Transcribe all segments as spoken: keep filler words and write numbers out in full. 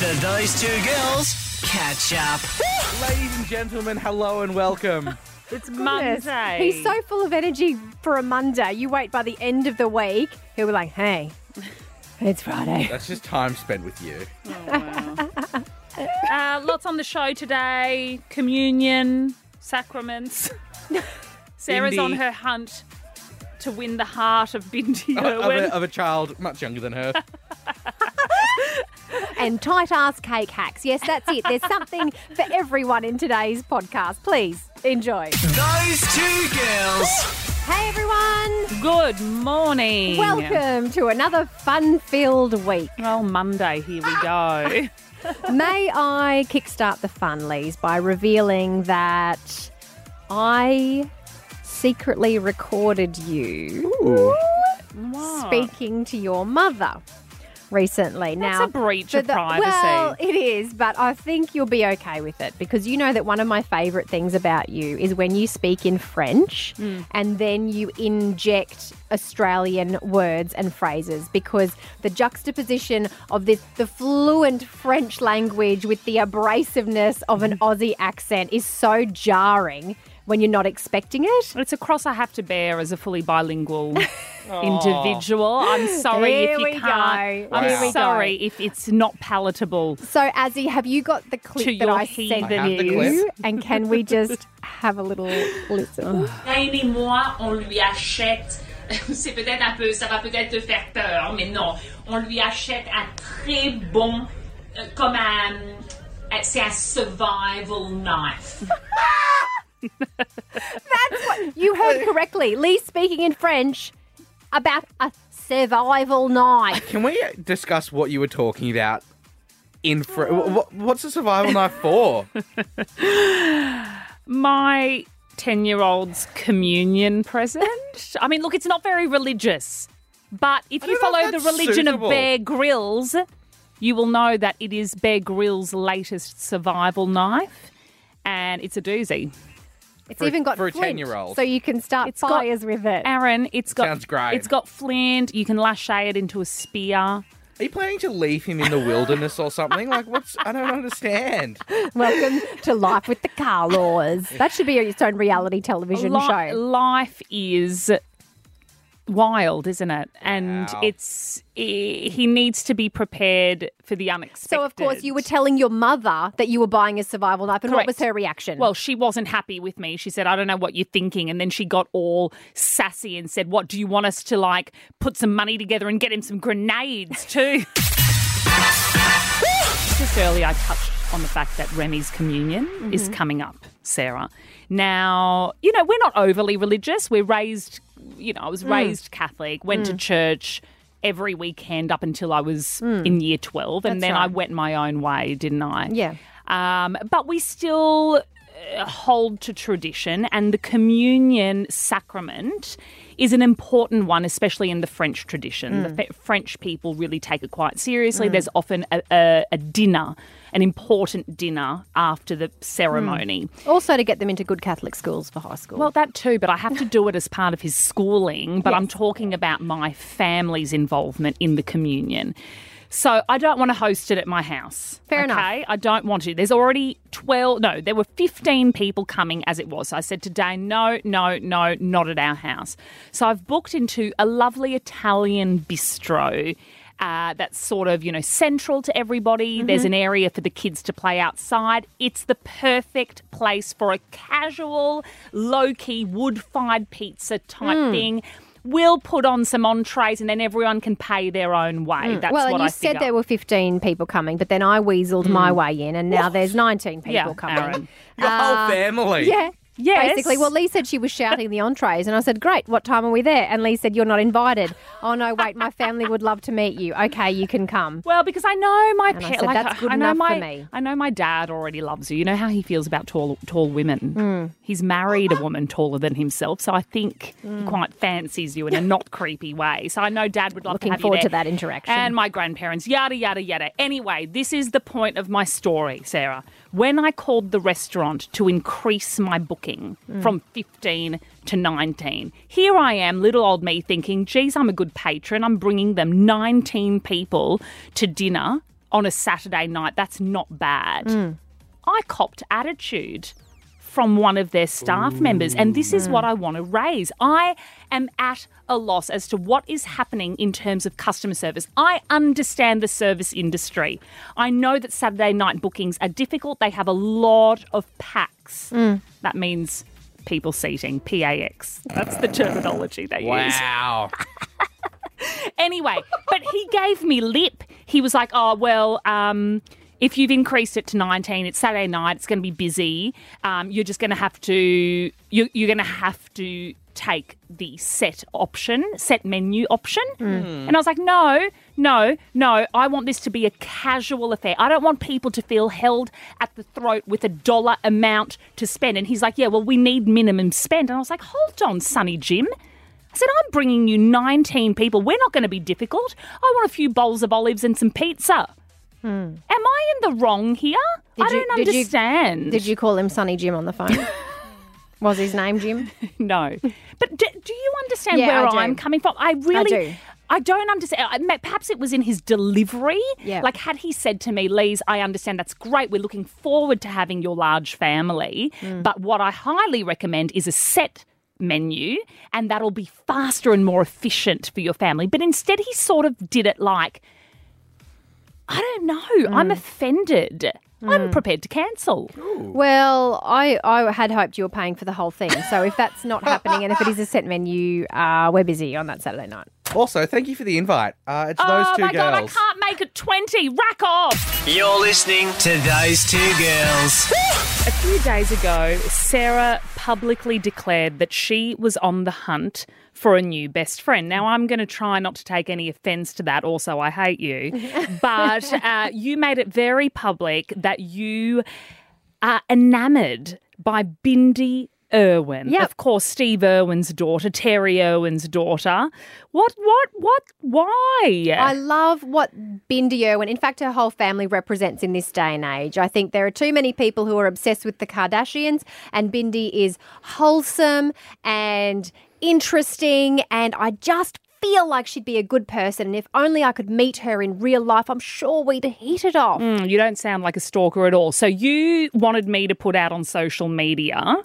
The Those Two Girls Catch Up. Ladies and gentlemen, hello and welcome. It's Goodness. Monday. He's so full of energy for a Monday. You wait by the end of the week, he'll be like, hey, it's Friday. That's just time spent with you. Oh, wow. uh, lots on the show today. Communion, sacraments. Sarah's Bindi. on her hunt to win the heart of Bindi Of, of, Irwin. a, of a child much younger than her. And tight-ass cake hacks. Yes, that's it. There's something for everyone in today's podcast. Please enjoy. Those Two Girls. Hey, everyone. Good morning. Welcome to another fun-filled week. Oh, Monday, here we go. May I kickstart the fun, Lise, by revealing that I secretly recorded you What? speaking to your mother recently. That's now, a breach for of the- privacy. Well, it is, but I think you'll be okay with it because you know that one of my favourite things about you is when you speak in French Mm. and then you inject Australian words and phrases, because the juxtaposition of this, the fluent French language with the abrasiveness of an Aussie accent is so jarring when you're not expecting it. It's a cross I have to bear as a fully bilingual individual. I'm sorry Here if you we can't. go. I'm Here we sorry if it's not palatable. So, Azzy, have you got the clip To that your I heathen sent I have the you? clip. And can we just have a little listen? Reine et moi, on lui achète, c'est peut-être un peu, ça va peut-être te faire peur, mais non, on lui achète un très bon, euh, comme un, euh, c'est un survival knife. You heard correctly. Lee speaking in French about a survival knife. Can we discuss what you were talking about in Fr- what, What's a survival knife for? My ten-year-old's communion present. I mean, look, it's not very religious, but if you don't know follow if the that's religion suitable. of Bear Grylls, you will know that it is Bear Grylls' latest survival knife, and it's a doozy. It's For a- even got for a flint, ten-year-old. so you can start It's got- fires with it. Aaron, it's got Sounds great. It's got flint. You can lachey it into a spear. Are you planning to leave him in the wilderness or something? Like, what's... I don't understand. Welcome to Life with the Carlaws. That should be its own reality television Li- show. Life is wild, isn't it? And Wow. it's eh, he needs to be prepared for the unexpected. So, of course, you were telling your mother that you were buying a survival knife, and Correct. what was her reaction? Well, she wasn't happy with me. She said, I don't know what you're thinking. And then she got all sassy and said, what, do you want us to, like, put some money together and get him some grenades too? Just earlier, I touched on the fact that Remy's communion Mm-hmm. is coming up, Sarah. Now, you know, we're not overly religious. We're raised, you know, I Mm. was raised Catholic, went to church every weekend up until I was in year twelve. And Mm. That's then I right. went my own way, didn't I? Yeah. Um, but we still uh, hold to tradition, and the communion sacrament is an important one, especially in the French tradition. The F- French people really take it quite seriously. There's often a, a, a dinner, an important dinner after the ceremony. Also to get them into good Catholic schools for high school. Well, that too, but I have to do it as part of his schooling. But I'm talking about my family's involvement in the communion. So I don't want to host it at my house. Fair okay? enough. I don't want to. There's already twelve, no, there were fifteen people coming as it was. So I said today, no, no, no, not at our house. So I've booked into a lovely Italian bistro. Uh, that's sort of, you know, central to everybody. Mm-hmm. There's an area for the kids to play outside. It's the perfect place for a casual, low-key, wood-fired pizza type Mm. thing. We'll put on some entrees and then everyone can pay their own way. That's Mm. well, what and you I said figure. there were fifteen people coming, but then I weaseled my way in, and now there's nineteen people Yeah, coming. Aaron. Your whole family. Yeah. Yes. Basically, well, Lee said she was shouting the entrees, and I said, great, what time are we there? And Lee said, you're not invited. Oh, no, wait, my family would love to meet you. Okay, you can come. Well, because I know my And I parents. said, like, "That's good I know enough my, for me." I know my dad already loves you. You know how he feels about tall, tall women. Mm. He's married a woman taller than himself, so I think he quite fancies you in a not creepy way. So I know Dad would love Looking to have forward you to there. that interaction. And my grandparents, yada yada yada. Anyway, this is the point of my story, Sarah. When I called the restaurant to increase my booking Mm. from fifteen to nineteen, here I am, little old me, thinking, geez, I'm a good patron. I'm bringing them nineteen people to dinner on a Saturday night, that's not bad. I copped attitude from one of their staff members, and this is what I want to raise. I am at a loss as to what is happening in terms of customer service. I understand the service industry. I know that Saturday night bookings are difficult. They have a lot of packs. That means people seating, P A X. That's the terminology they use. Wow. Anyway, but he gave me lip. He was like, oh, well, um, if you've increased it to nineteen, it's Saturday night, it's going to be busy. Um, you're just going to have to, you, you're going to have to take the set option, set menu option. And I was like, no, no, no, I want this to be a casual affair. I don't want people to feel held at the throat with a dollar amount to spend. And he's like, yeah, well, we need minimum spend. And I was like, hold on, Sonny Jim. I said, I'm bringing you nineteen people. We're not going to be difficult. I want a few bowls of olives and some pizza. Am I in the wrong here? Did I you- don't did you- understand. Did you call him Sonny Jim on the phone? Was his name Jim? No. But do, do you understand Yeah, where I do. I'm coming from? I really do. I don't understand. I- ma- Perhaps it was in his delivery. Yeah. Like, had he said to me, Lise, I understand that's great. We're looking forward to having your large family. Mm. But what I highly recommend is a set menu, and that'll be faster and more efficient for your family. But instead, he sort of did it like, I don't know. Mm. I'm offended. I'm prepared to cancel. Well, I, I had hoped you were paying for the whole thing. So if that's not happening, and if it is a set menu, uh, we're busy on that Saturday night. Also, thank you for the invite. Uh, it's those Oh two my girls. God, I can't make it twenty. Rack off. You're listening to Those Two Girls. A few days ago, Sarah publicly declared that she was on the hunt for a new best friend. Now, I'm going to try not to take any offence to that. Also, I hate you. But uh, you made it very public that you are enamoured by Bindi Irwin. Yep. Of course, Steve Irwin's daughter, Terry Irwin's daughter. What, what, what, why? I love what Bindi Irwin, in fact, her whole family represents in this day and age. I think there are too many people who are obsessed with the Kardashians, and Bindi is wholesome and interesting, and I just feel like she'd be a good person. And if only I could meet her in real life, I'm sure we'd hit it off. Mm, you don't sound like a stalker at all. So you wanted me to put out on social media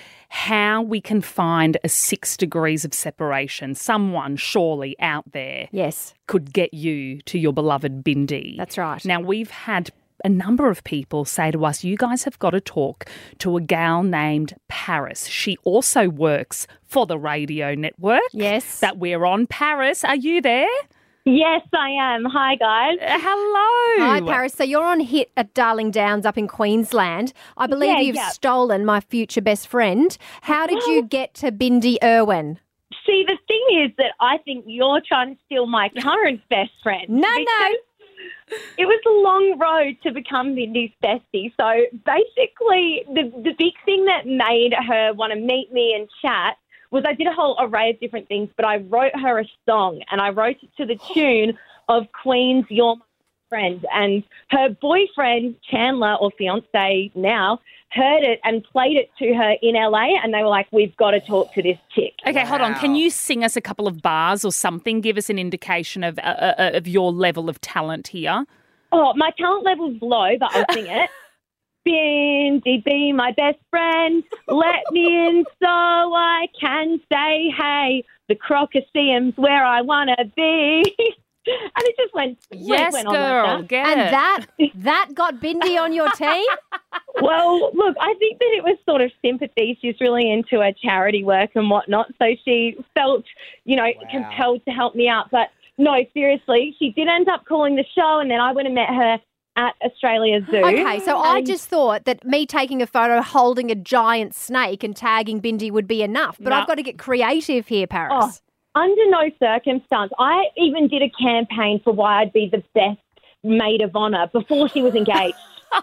how we can find a six degrees of separation. Someone surely out there Yes, could get you to your beloved Bindi. that's right. Now, we've had a number of people say to us, you guys have got to talk to a gal named Paris. She also works for the radio network Yes. that we're on. Paris, are you there? Yes, I am. Hi, guys. Uh, hello. Hi, Paris. So you're on hit at Darling Downs up in Queensland. I believe Yeah, you've yeah. stolen my future best friend. How did you get to Bindi Irwin? See, the thing is that I think you're trying to steal my current best friend. No, no. because It was a long road to become Bindi's bestie. So basically, the, the big thing that made her want to meet me and chat was I did a whole array of different things, but I wrote her a song, and I wrote it to the tune of Queen's You're My Friend. And her boyfriend, Chandler, or fiance now, heard it and played it to her in L A, and they were like, we've got to talk to this chick. Okay, hold on. Can Wow. you sing us a couple of bars or something? Give us an indication of uh, uh, of your level of talent here. Oh, my talent level's low, but I'll sing it. Bindi, be my best friend. Let me in so I can say, hey, the Crocosium's where I want to be. And it just went, Yes, went on girl. like that. Get And it. that that got Bindi on your team? Well, look, I think that it was sort of sympathy. She's really into her charity work and whatnot, so she felt, you know, compelled to help me out. But no, seriously, she did end up calling the show, and then I went and met her at Australia Zoo. Okay, so I And- just thought that me taking a photo holding a giant snake and tagging Bindi would be enough. But No. I've got to get creative here, Paris. Oh, under no circumstance. I even did a campaign for why I'd be the best maid of honour before she was engaged. Oh,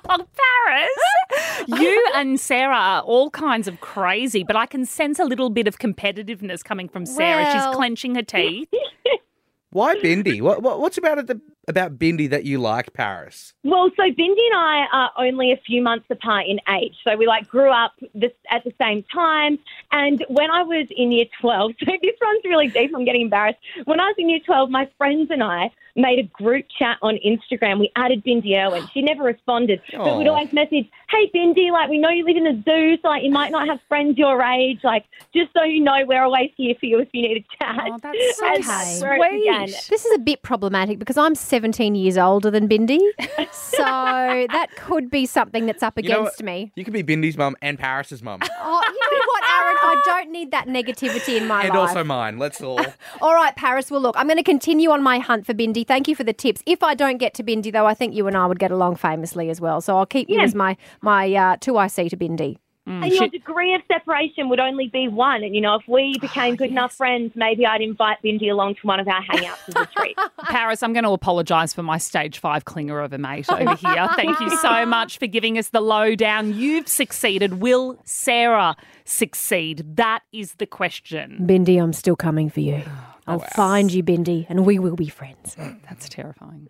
Paris, you and Sarah are all kinds of crazy, but I can sense a little bit of competitiveness coming from Sarah. Well- She's clenching her teeth. Why Bindi? What, what what's about it the, about Bindi that you like, Paris? Well, so Bindi and I are only a few months apart in age. So we like grew up this, at the same time. And when I was in year twelve, so this one's really deep, I'm getting embarrassed. When I was in year twelve, my friends and I, made a group chat on Instagram. We added Bindi Irwin. She never responded, but we'd Aw. always message, hey, Bindi, like, we know you live in a zoo, so, like, you might not have friends your age. Like, just so you know, we're always here for you if you need a chat. Oh, that's so And Okay. that's where it began. sweet. This is a bit problematic because I'm seventeen years older than Bindi. So that could be something that's up You know against what? me. You could be Bindi's mum and Paris's mum. Oh, you know what, Aaron? I don't need that negativity in my And life. also mine. Let's all. All right, Paris. Well, look, I'm going to continue on my hunt for Bindi. Thank you for the tips. If I don't get to Bindi, though, I think you and I would get along famously as well. So I'll keep you Yeah. as my my uh, two I C to Bindi. And your degree of separation would only be one. And, you know, if we became good enough friends, maybe I'd invite Bindi along to one of our hangouts as a treat. Paris, I'm going to apologise for my stage five clinger of a mate over here. Thank you so much for giving us the lowdown. You've succeeded. Will Sarah succeed? That is the question. Bindi, I'm still coming for you. I'll find you, Bindi, and we will be friends. That's terrifying.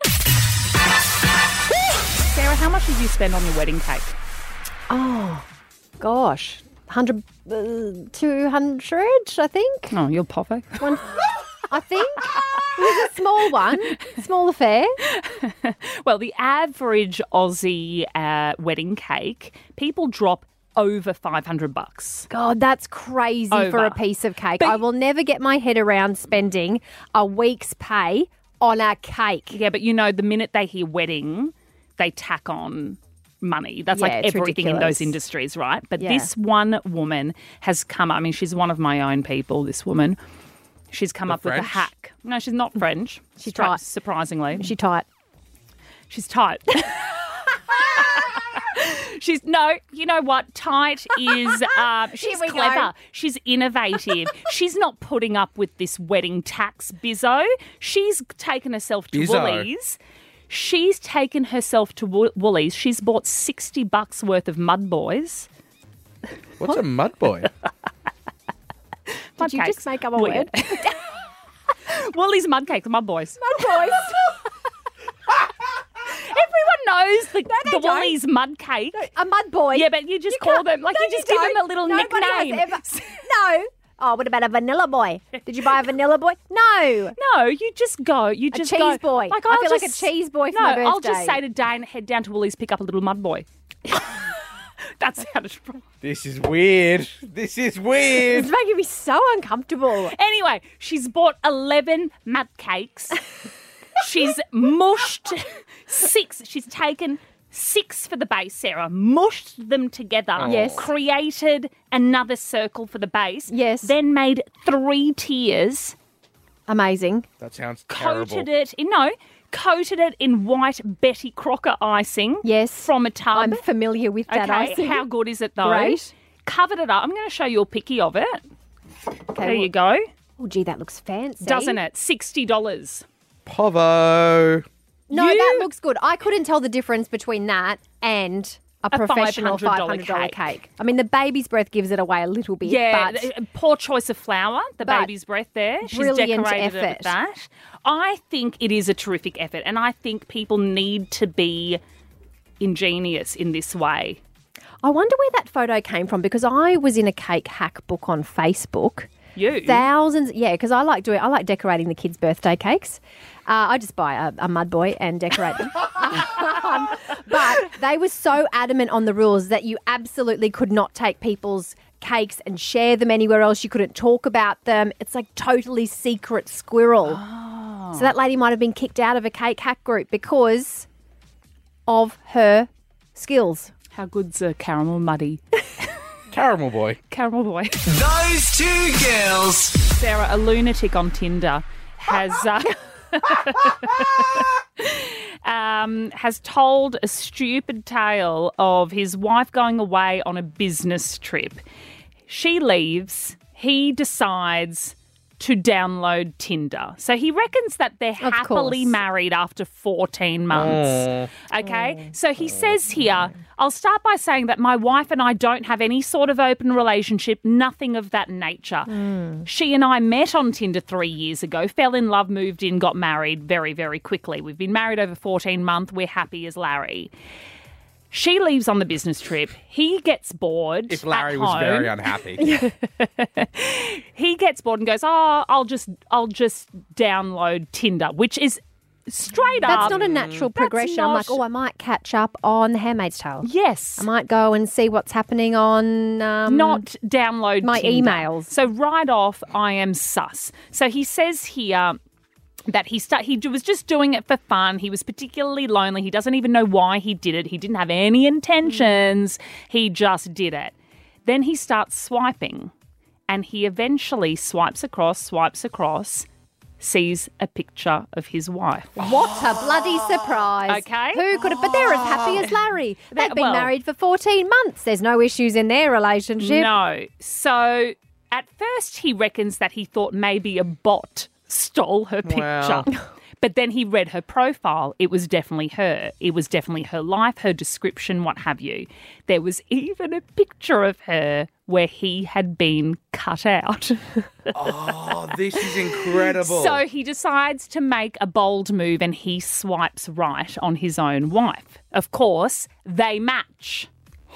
Sarah, how much did you spend on your wedding cake? Oh, gosh. one hundred, uh, two hundred, I think. Oh, you're poppy. One, I think. It was a small one, small affair. Well, the average Aussie uh, wedding cake, people drop over five hundred bucks. God, that's crazy for Over. a piece of cake. But- I will never get my head around spending a week's pay on a cake. Yeah, but you know, the minute they hear wedding, they tack on money. That's Yeah, like it's everything in ridiculous. those industries, right? But Yeah. this one woman has come, I mean, she's one of my own people, this woman. She's come The up with a French? hack. No, she's not French. She's Stra- tight. Surprisingly. She tight. She's tight. She's no, you know what? Tight is um, she's we go. clever. She's innovative. She's not putting up with this wedding tax bizzo. She's taken herself to Bizzo. Woolies. She's taken herself to Wo- Woolies. She's bought sixty bucks worth of Mud Boys. What's a mud boy? Did you just make up a Well, word? Woolies mud cakes, Mud Boys. Boys. Everyone knows the, they the don't. Woolies mud cake. A mud boy. Yeah, but you just You call can't- them, like No, you just give don't. them a little Nobody has nickname. ever- No. Oh, what about a vanilla boy? Did you buy a vanilla boy? No. No, you just go. You A just cheese go. boy. Like, I I'll feel like a just- cheese boy for no, my I'll just birthday. say to Dane, head down to Woolies, pick up a little mud boy. That's how to. This is weird. This is weird. It's making me so uncomfortable. Anyway, she's bought eleven mud cakes. She's mushed six. She's taken six for the base, Sarah, mushed them together. Yes. Created another circle for the base. Yes. Then made three tiers. Amazing. That sounds terrible. Coated it in no, coated it in white Betty Crocker icing. Yes. From a tub. I'm familiar with that okay, icing. how good is it though? Great. Covered it up. I'm going to show you a picky of it. Okay, There you go. Oh, gee, that looks fancy. Doesn't it? Sixty dollars. Povo. No, You- that looks good. I couldn't tell the difference between that and a, A professional five five hundred hundred dollar dollars cake. cake. I mean, the baby's breath gives it away a little bit. Yeah, but th- poor choice of flour. The but baby's breath there. She's brilliant decorated it effort. with that. I think it is a terrific effort, and I think people need to be ingenious in this way. I wonder where that photo came from because I was in a cake hack book on Facebook. You. Thousands, yeah, because I like doing, I like decorating the kids' birthday cakes. Uh, I just buy a, a mud boy and decorate them. um, but they were so adamant on the rules that you absolutely could not take people's cakes and share them anywhere else. You couldn't talk about them. It's like totally secret squirrel. So that lady might have been kicked out of a cake hack group because of her skills. How good's a caramel muddy? Caramel boy. Caramel boy. Those two girls. Sarah, a lunatic on Tinder, has uh, um, has told a stupid tale of his wife going away on a business trip. She leaves. He decides to download Tinder. So he reckons that they're happily course. married after fourteen months. Okay? So he says here, I'll start by saying that my wife and I don't have any sort of open relationship, nothing of that nature. She and I met on Tinder three years ago, fell in love, moved in, got married very, very quickly. We've been married over fourteen months. We're happy as Larry. She leaves on the business trip. He gets bored. If Larry at was home. very unhappy. He gets bored and goes, "Oh, I'll just I'll just download Tinder," which is straight up. That's not a natural progression. I'm like, not- oh, I might catch up on The Handmaid's Tale. Yes. I might go and see what's happening on... Um, Not download my Tinder. emails. So right off, I am sus. So he says here that he start, he was just doing it for fun. He was particularly lonely. He doesn't even know why he did it. He didn't have any intentions. He just did it. Then he starts swiping, and he eventually swipes across, swipes across, sees a picture of his wife. What a bloody surprise. Okay. Who could have... But they're as happy as Larry. They've been well- married for fourteen months. There's no issues in their relationship. No. So at first he reckons that he thought maybe a bot stole her picture. Well. But then he read her profile. It was definitely her. It was definitely her life, her description, what have you. There was even a picture of her where he had been cut out. Oh, this is incredible. So he decides to make a bold move and he swipes right on his own wife. Of course, they match.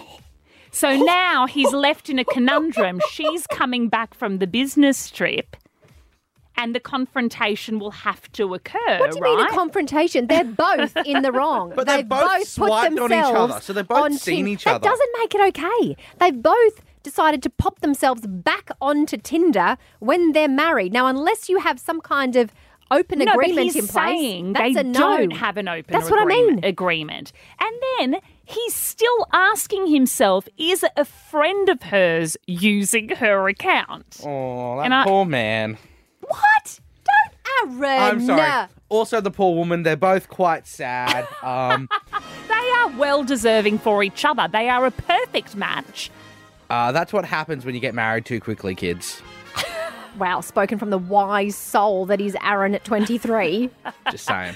So now he's left in a conundrum. She's coming back from the business trip and the confrontation will have to occur, What do you right? mean a confrontation? They're both in the wrong. But they've They've both put swiped on each themselves other, so they've both on seen Tin- each that other. doesn't make it okay. They've both decided to pop themselves back onto Tinder when they're married. Now, unless you have some kind of open no, agreement but he's in place, saying that's they a no. don't have an open That's what I agreement, mean. agreement. And then he's still asking himself, is a friend of hers using her account? Oh, that And I- poor man. What? Don't, Aaron. I'm sorry. Also, the poor woman, they're both quite sad. Um, They are well deserving for each other. They are a perfect match. uh, that's what happens when you get married too quickly, kids. Wow, spoken from the wise soul that is Aaron at twenty-three. Just saying.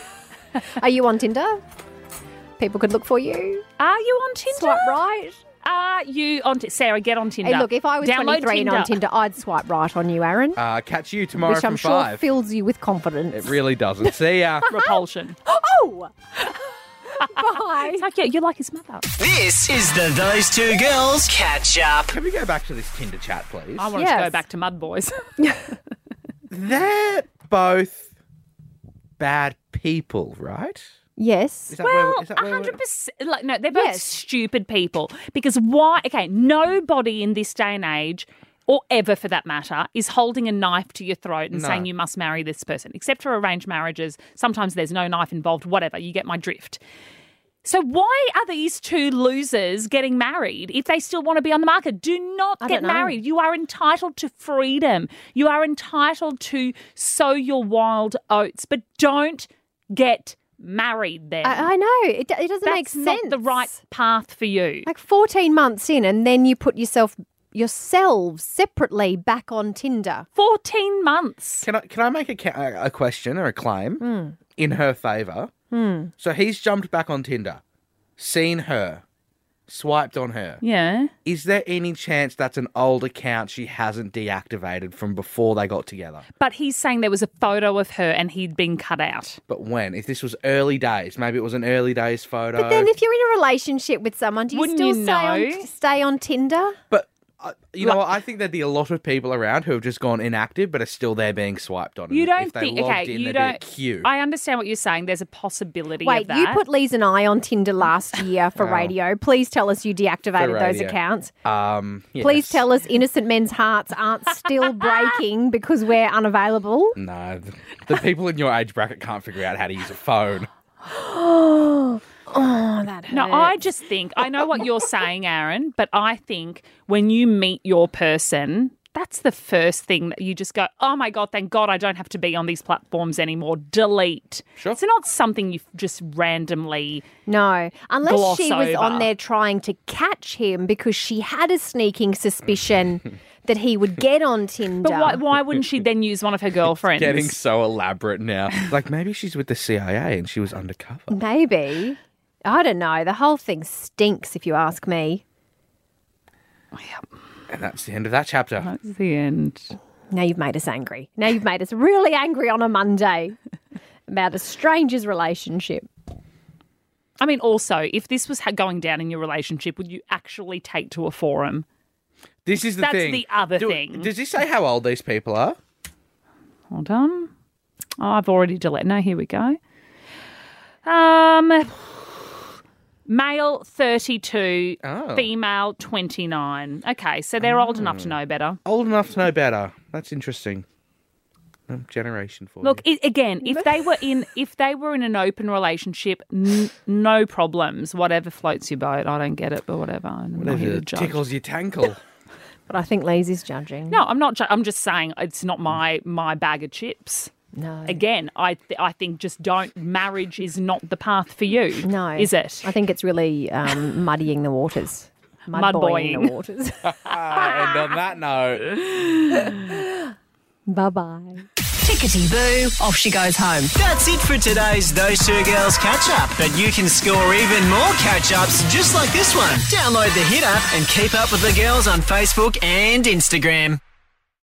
Are you on Tinder? People could look for you. Are you on Tinder? Swipe right. Are you on T- Sarah, get on Tinder. Hey, look, if I was Download twenty-three and on Tinder, I'd swipe right on you, Aaron. Uh, catch you tomorrow which from I'm sure five. fills you with confidence. It really doesn't. See ya. Repulsion. Oh! Bye. It's like, yeah, you're like his mother. This is the Those Two Girls Catch Up. Can we go back to this Tinder chat, please? I want Yes. to go back to Mud Boys. They're both bad people, right? Yes. Is that where- Well, is that where one we're- hundred percent. Like, no, they're both Yes. stupid people. Because why? Okay, nobody in this day and age, or ever for that matter, is holding a knife to your throat and No. saying you must marry this person. Except for arranged marriages. Sometimes there's no knife involved, whatever. You get my drift. So why are these two losers getting married if they still want to be on the market? Do not I get don't know. married. You are entitled to freedom. You are entitled to sow your wild oats, but don't get married then. I, I know. It, it doesn't make That's sense. not the right path for you. Like fourteen months in, and then you put yourself yourselves separately back on Tinder. fourteen months. Can I can I make a, ca- a question or a claim in her favour? So he's jumped back on Tinder, seen her, swiped on her. Yeah. Is there any chance that's an old account she hasn't deactivated from before they got together? But he's saying there was a photo of her and he'd been cut out. But when? If this was early days, maybe it was an early days photo. But then if you're in a relationship with someone, do you Wouldn't still you stay, on, know? stay on Tinder? But uh, you know what? I think there'd be a lot of people around who have just gone inactive but are still there being swiped on. You And don't if they think, logged okay, in, you there'd don't. be a queue. I understand what you're saying. There's a possibility Wait, of that. you put Lise and I on Tinder last year for Oh. radio. Please tell us you deactivated For those radio. accounts. Um, Please yes. tell us innocent men's hearts aren't still breaking because we're unavailable. No, the, the people in your age bracket can't figure out how to use a phone. Oh, that hurts. No, I just think, I know what you're saying, Aaron, but I think when you meet your person, that's the first thing that you just go, oh my God, thank God I don't have to be on these platforms anymore. Delete. Sure. It's not something you just randomly. No, unless gloss she was over. on there trying to catch him because she had a sneaking suspicion that he would get on Tinder. But why, why wouldn't she then use one of her girlfriends? Getting so elaborate now. Like maybe she's with the C I A and she was undercover. Maybe. I don't know. The whole thing stinks, if you ask me. And that's the end of that chapter. That's the end. Now you've made us angry. Now you've made us really angry on a Monday about a stranger's relationship. I mean, also, if this was ha- going down in your relationship, would you actually take to a forum? This is the That's thing. the other Do- thing. Does he say how old these people are? Hold on. Oh, I've already deleted. No, here we go. Um, male thirty-two, Oh. female twenty-nine. Okay, so they're old enough to know better. Old enough to know better. That's interesting. Um, Generation for Look, you. I again, if they were in, if they were in an open relationship, n- no problems. Whatever floats your boat. I don't get it, but whatever. I'm not here Whatever to judge. tickles your tankle. But I think Lizzie's judging. No, I'm not. Ju- I'm just saying it's not my my bag of chips. No. Again, I th- I think just don't. Marriage is not the path for you. No. Is it? I think it's really um, muddying the waters. Mud Mudboying boying. the waters. And on that note, Bye-bye. Tickety boo, off she goes home. That's it for today's Those Two Girls catch up. But you can score even more catch ups just like this one. Download the Hit app and keep up with the girls on Facebook and Instagram.